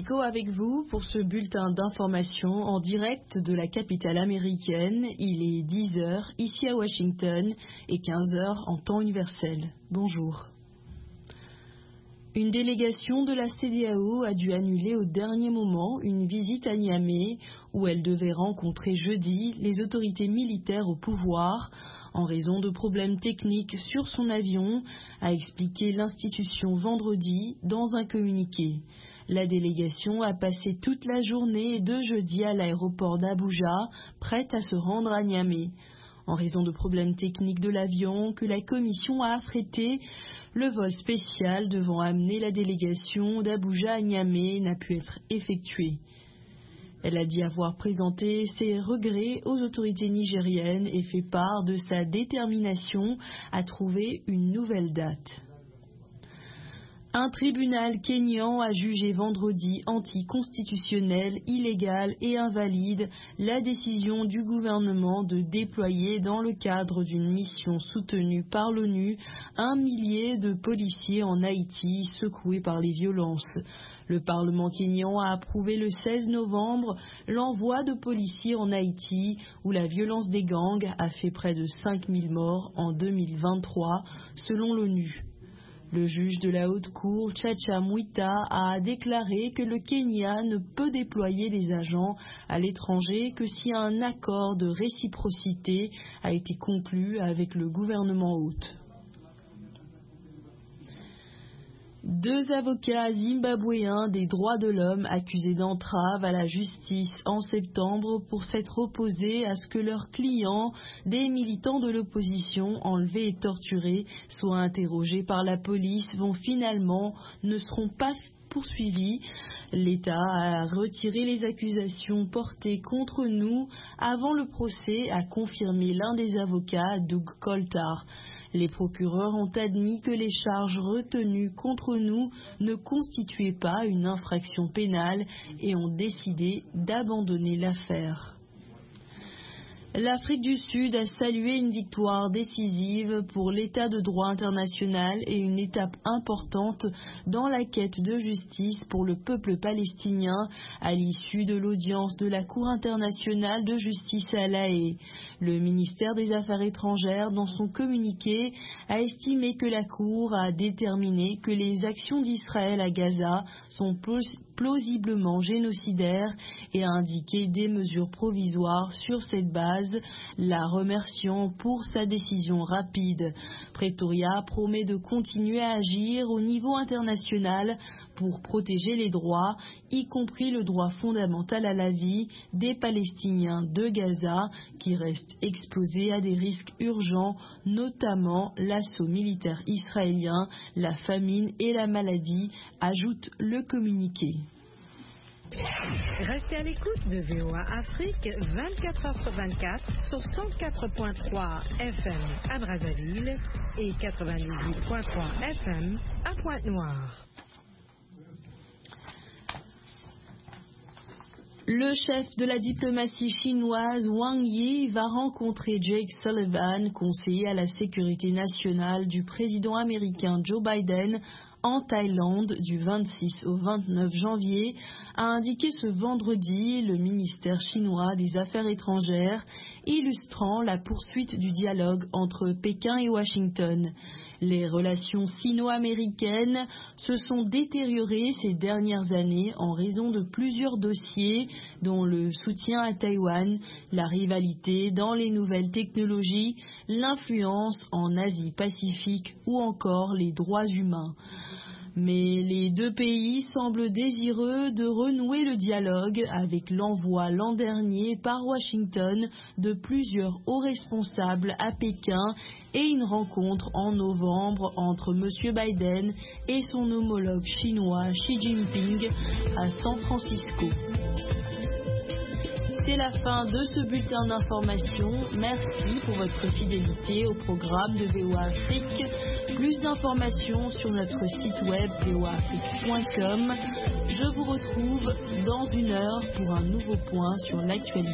Echo avec vous pour ce bulletin d'information en direct de la capitale américaine. Il est 10h ici à Washington et 15h en temps universel. Bonjour. Une délégation de la CEDEAO a dû annuler au dernier moment une visite à Niamey où elle devait rencontrer jeudi les autorités militaires au pouvoir en raison de problèmes techniques sur son avion, a expliqué l'institution vendredi dans un communiqué. La délégation a passé toute la journée de jeudi à l'aéroport d'Abuja, prête à se rendre à Niamey. En raison de problèmes techniques de l'avion que la commission a affrété, le vol spécial devant amener la délégation d'Abuja à Niamey n'a pu être effectué. Elle a dit avoir présenté ses regrets aux autorités nigériennes et fait part de sa détermination à trouver une nouvelle date. Un tribunal kényan a jugé vendredi anticonstitutionnelle, illégale et invalide la décision du gouvernement de déployer dans le cadre d'une mission soutenue par l'ONU 1 millier de policiers en Haïti secoués par les violences. Le Parlement kényan a approuvé le 16 novembre l'envoi de policiers en Haïti où la violence des gangs a fait près de 5000 morts en 2023 selon l'ONU. Le juge de la haute cour, Chacha Mwita, a déclaré que le Kenya ne peut déployer des agents à l'étranger que si un accord de réciprocité a été conclu avec le gouvernement hôte. 2 avocats zimbabwéens des droits de l'homme accusés d'entrave à la justice en septembre pour s'être opposés à ce que leurs clients, des militants de l'opposition enlevés et torturés, soient interrogés par la police ne seront pas poursuivis. L'État a retiré les accusations portées contre nous avant le procès, a confirmé l'un des avocats, Doug Coltar. Les procureurs ont admis que les charges retenues contre nous ne constituaient pas une infraction pénale et ont décidé d'abandonner l'affaire. L'Afrique du Sud a salué une victoire décisive pour l'état de droit international et une étape importante dans la quête de justice pour le peuple palestinien à l'issue de l'audience de la Cour internationale de justice à La Haye. Le ministère des Affaires étrangères, dans son communiqué, a estimé que la Cour a déterminé que les actions d'Israël à Gaza sont plausiblement génocidaires et a indiqué des mesures provisoires sur cette base, la remerciant pour sa décision rapide. Pretoria promet de continuer à agir au niveau international pour protéger les droits, y compris le droit fondamental à la vie des Palestiniens de Gaza qui restent exposés à des risques urgents, notamment l'assaut militaire israélien, la famine et la maladie, ajoute le communiqué. Restez à l'écoute de VOA Afrique 24h/24 sur 104.3 FM à Brazzaville et 98.3 FM à Pointe-Noire. Le chef de la diplomatie chinoise, Wang Yi, va rencontrer Jake Sullivan, conseiller à la sécurité nationale du président américain Joe Biden, en Thaïlande du 26 au 29 janvier, a indiqué ce vendredi le ministère chinois des Affaires étrangères, illustrant la poursuite du dialogue entre Pékin et Washington. Les relations sino-américaines se sont détériorées ces dernières années en raison de plusieurs dossiers, dont le soutien à Taïwan, la rivalité dans les nouvelles technologies, l'influence en Asie-Pacifique ou encore les droits humains. Mais les 2 pays semblent désireux de renouer le dialogue avec l'envoi l'an dernier par Washington de plusieurs hauts responsables à Pékin et une rencontre en novembre entre M. Biden et son homologue chinois Xi Jinping à San Francisco. C'est la fin de ce bulletin d'information. Merci pour votre fidélité au programme de VOA Afrique. Plus d'informations sur notre site web voaafrique.com. Je vous retrouve dans 1 heure pour un nouveau point sur l'actualité.